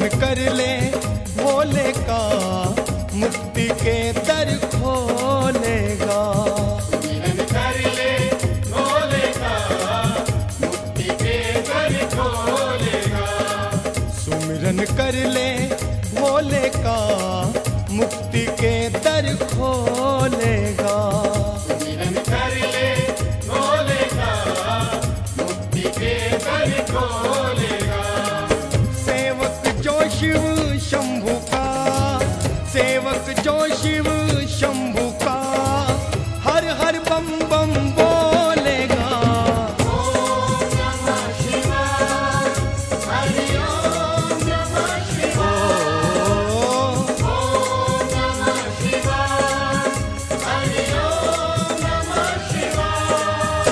कर ले भोले का, मुक्ति के दर खोलेगा। सुमिरन कर ले भोले का, मुक्ति के दर खोलेगा। सुमिरन कर ले भोले का, मुक्ति के दर खोलेगा। सुमिरन कर ले भोले का, मुक्ति के दर खोलेगा। सेवक जो शिव शंभु का, सेवक जो शिव शंभु का, हर हर बम बम बोलेगा। ओम नमः शिवाय, हरि ओम नमः शिवाय। ओम नमः शिवाय, हरि ओम नमः शिवाय।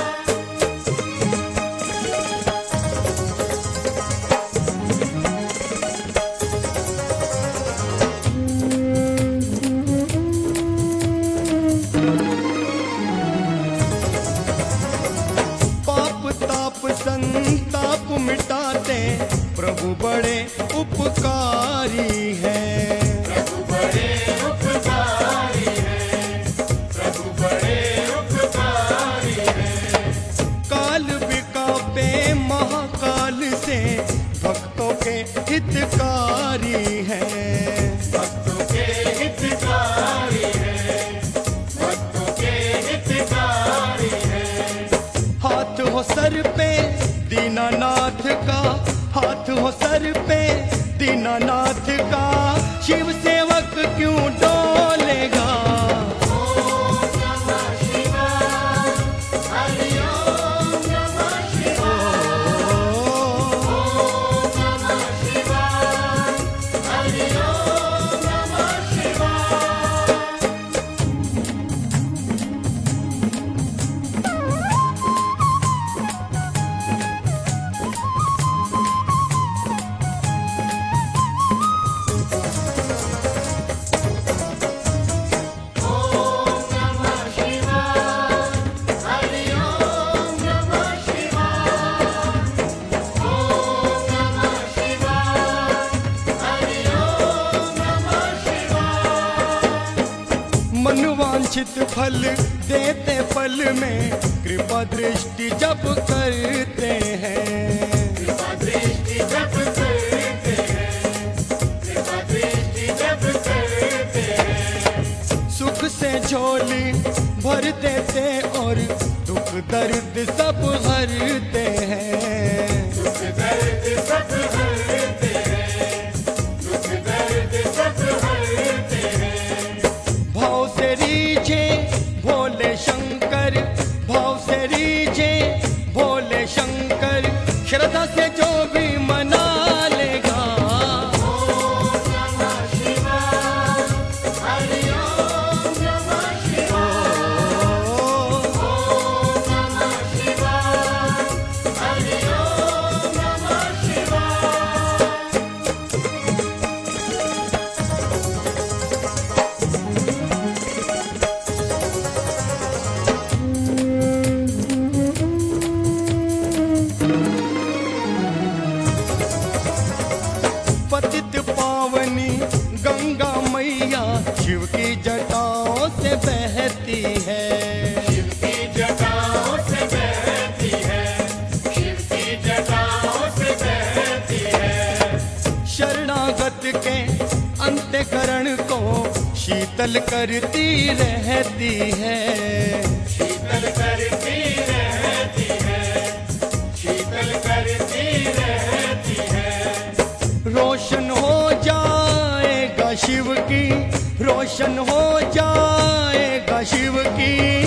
पाप ताप संताप मिटाते प्रभु बड़े उपकारी हैं। प्रभु बड़े उपकारी हैं, प्रभु बड़े उपकारी हैं। काल विकापे महाकाल से भक्तों के हितकारी हैं। भक्तों के हितकारी हैं, भक्तों के हितकारी हैं। हाथ हो सर पे दीनानाथ का, हाथ हो सर पे दीनानाथ का, शिव सेवक क्यों डोलेगा। ओम नमः शिवाय, हरि ओम नमः शिवाय। ओम नमः शिवाय, हरि ओम नमः शिवाय। ओम नमः शिवाय, हरि ओम नमः शिवाय। ओम नमः शिवाय, हरि ओम नमः शिवाय। मनवांछित फल देते पल में, कृपा दृष्टि जब करते हैं। कृपा दृष्टि जब करते हैं, कृपा दृष्टि जब करते हैं। सुख से झोली भर देते और दुख दर्द सब हरते हैं। दुख दर्द सब हरते हैं, दुख दर्द सब हरते हैं। भाव से रीझे भोले शंकर, भाव से रीझे भोले शंकर, श्रद्धा से जो भी मना लेगा। ओम नमः शिवाय, हरि ओम नमः शिवाय। ओम नमः शिवाय, हरि ओम नमः शिवाय। पतित पावनी गंगा मैया शिव की जटाओं से बहती है। शिव की जटाओं से बहती है, शिव की जटाओं से बहती है। शरणागत के अंतःकरण को शीतल करती रहती है। शीतल करती रहती है, शीतल करती रहती है। रोशन हो जाएगा शिव की, रोशन हो जाएगा शिव की